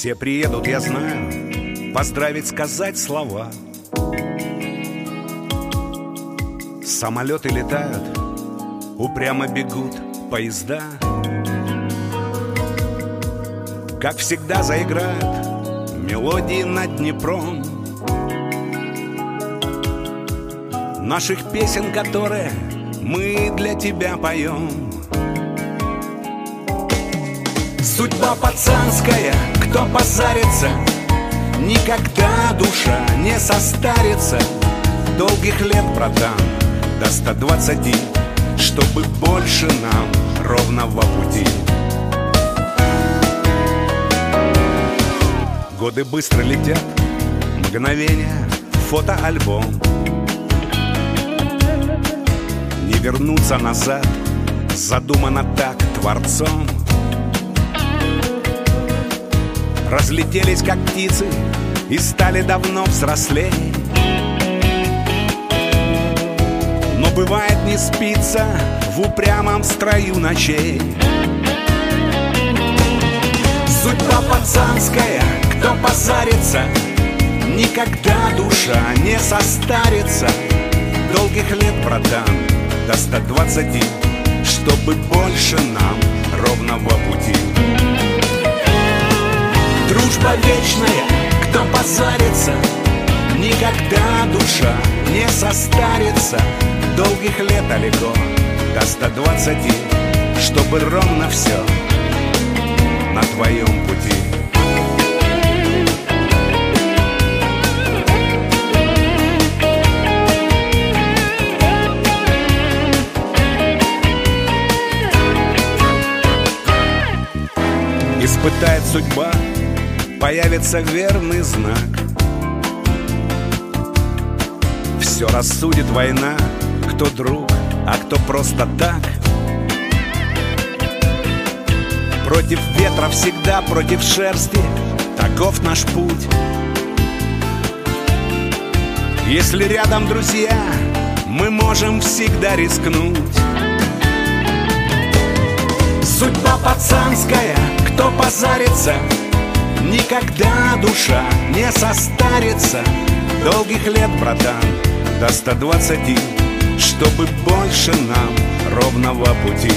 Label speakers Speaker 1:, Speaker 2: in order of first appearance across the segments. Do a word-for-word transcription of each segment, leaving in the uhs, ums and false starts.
Speaker 1: Все приедут, я знаю, поздравить, сказать слова. Самолеты летают, упрямо бегут поезда. Как всегда заиграют мелодии над Днепром наших песен, которые мы для тебя поем. Судьба пацанская, кто позарится, никогда душа не состарится. Долгих лет, братан, до ста двадцати, чтобы больше нам ровного пути. Годы быстро летят, мгновения, фотоальбом. Не вернуться назад, задумано так Творцом. Разлетелись как птицы и стали давно взрослей. Но бывает не спится в упрямом строю ночей. Судьба пацанская, кто позарится, никогда душа не состарится. Долгих лет, братан, до ста двадцати, чтобы больше нам ровного пути. Дружба вечная, кто позарится, никогда душа не состарится. Долгих лет далеко, до ста двадцати, чтобы ровно все на твоем пути. Испытает судьба, появится верный знак. Все рассудит война, кто друг, а кто просто так. Против ветра всегда, против шерсти, таков наш путь. Если рядом друзья, мы можем всегда рискнуть. Судьба пацанская, кто позарится, никогда душа не состарится. Долгих лет, братан, до ста двадцати, чтобы больше нам ровного пути.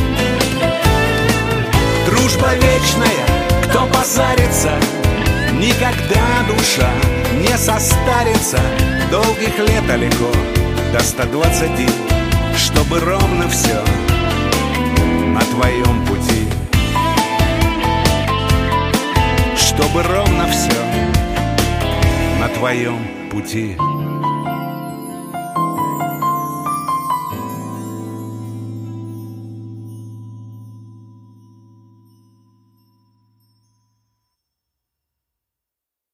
Speaker 1: Дружба вечная, кто позарится, никогда душа не состарится. Долгих лет далеко, до ста двадцати, чтобы ровно все на твоем пути. Чтобы ровно все на твоем пути.